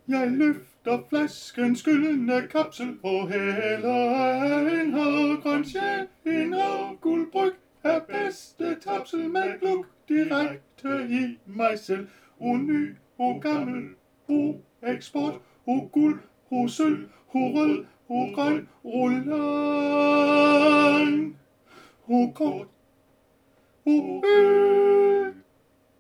Jeg løfter flasken skyldende kapsel på hæler en havgrøn sjæl, en havguld bryg er bedste tapsel med gluk direkte i mig selv. O ny, o gammel, o eksport, o guld, o sølv, o rød, o grøn, o lang, o kort, o